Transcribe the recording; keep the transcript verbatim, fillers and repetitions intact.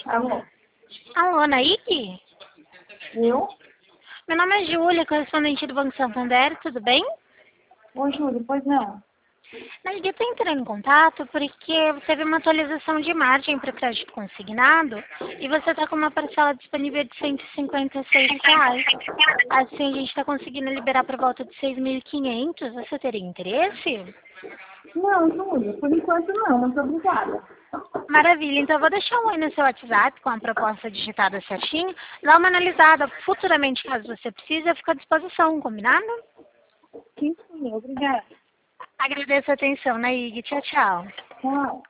Alô? Alô, Naíque? Eu? Meu nome é Júlia, correspondente do Banco Santander, tudo bem? Oi, Júlia, pois não. Naíque, eu estou entrando em contato porque teve uma atualização de margem para o crédito consignado e você está com uma parcela disponível de cento e cinquenta e seis reais. Assim, a gente está conseguindo liberar por volta de seis mil e quinhentos. Você teria interesse? Não, Júlia, por enquanto não, muito obrigada. Maravilha, então eu vou deixar um oi no seu WhatsApp com a proposta digitada certinho. Dá uma analisada. Futuramente, caso você precise, eu fico à disposição, combinado? Sim, sim, obrigada. Agradeço a atenção, Naígue. Tchau, tchau. Tchau.